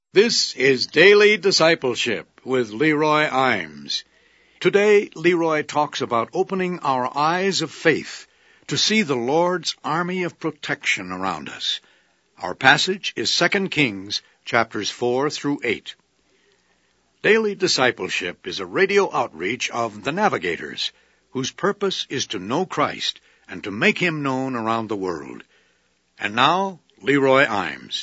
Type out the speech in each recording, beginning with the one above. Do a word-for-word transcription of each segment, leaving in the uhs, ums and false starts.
This is Daily Discipleship with Leroy Imes. Today, Leroy talks about opening our eyes of faith to see the Lord's army of protection around us. Our passage is Second Kings, chapters four through eight. Daily Discipleship is a radio outreach of the Navigators, whose purpose is to know Christ and to make Him known around the world. And now, Leroy Imes.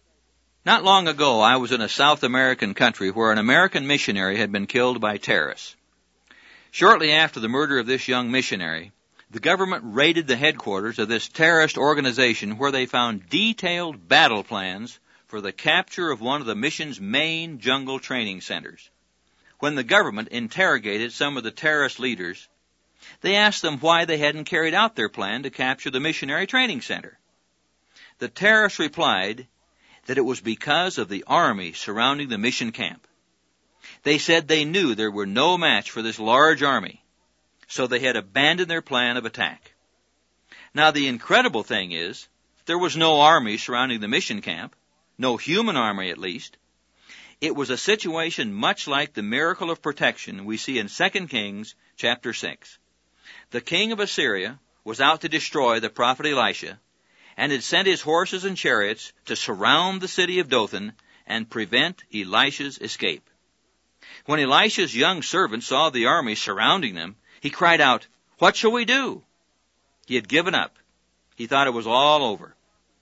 Not long ago, I was in a South American country where an American missionary had been killed by terrorists. Shortly after the murder of this young missionary, the government raided the headquarters of this terrorist organization where they found detailed battle plans for the capture of one of the mission's main jungle training centers. When the government interrogated some of the terrorist leaders, they asked them why they hadn't carried out their plan to capture the missionary training center. The terrorists replied that it was because of the army surrounding the mission camp. They said they knew there were no match for this large army, so they had abandoned their plan of attack. Now, the incredible thing is, there was no army surrounding the mission camp, no human army at least. It was a situation much like the miracle of protection we see in Second Kings chapter six. The king of Assyria was out to destroy the prophet Elisha, and had sent his horses and chariots to surround the city of Dothan and prevent Elisha's escape. When Elisha's young servant saw the army surrounding them, he cried out, "What shall we do?" He had given up. He thought it was all over.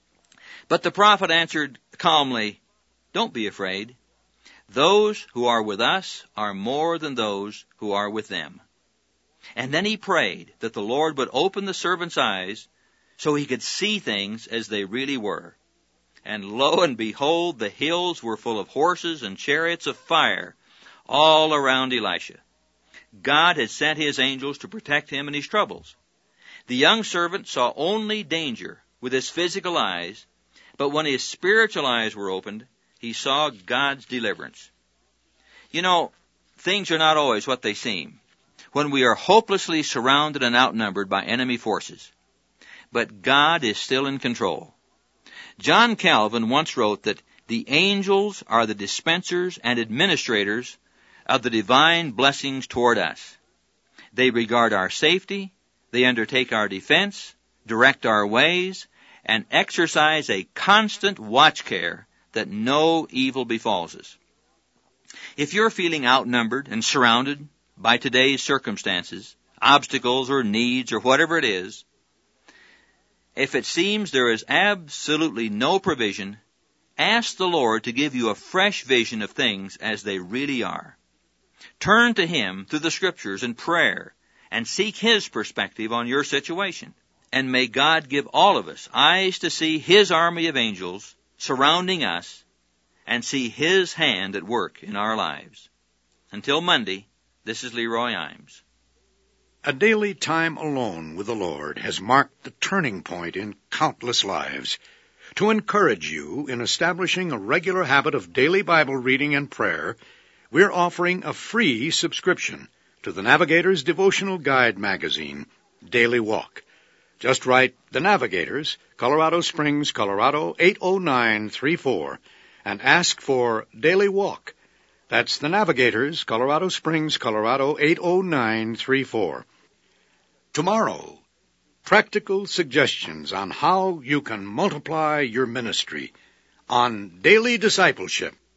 But the prophet answered calmly, "Don't be afraid. Those who are with us are more than those who are with them." And then he prayed that the Lord would open the servant's eyes so he could see things as they really were. And lo and behold, the hills were full of horses and chariots of fire all around Elisha. God had sent his angels to protect him in his troubles. The young servant saw only danger with his physical eyes, but when his spiritual eyes were opened, he saw God's deliverance. You know, things are not always what they seem when we are hopelessly surrounded and outnumbered by enemy forces. But God is still in control. John Calvin once wrote that the angels are the dispensers and administrators of the divine blessings toward us. They regard our safety, they undertake our defense, direct our ways, and exercise a constant watch care that no evil befalls us. If you're feeling outnumbered and surrounded by today's circumstances, obstacles or needs or whatever it is, if it seems there is absolutely no provision, ask the Lord to give you a fresh vision of things as they really are. Turn to Him through the Scriptures and prayer and seek His perspective on your situation. And may God give all of us eyes to see His army of angels surrounding us and see His hand at work in our lives. Until Monday, this is Leroy Imes. A daily time alone with the Lord has marked the turning point in countless lives. To encourage you in establishing a regular habit of daily Bible reading and prayer, we're offering a free subscription to the Navigator's devotional guide magazine, Daily Walk. Just write The Navigators, Colorado Springs, Colorado eight oh nine three four, and ask for Daily Walk. That's The Navigators, Colorado Springs, Colorado eight oh nine three four. Tomorrow, practical suggestions on how you can multiply your ministry on Daily Discipleship.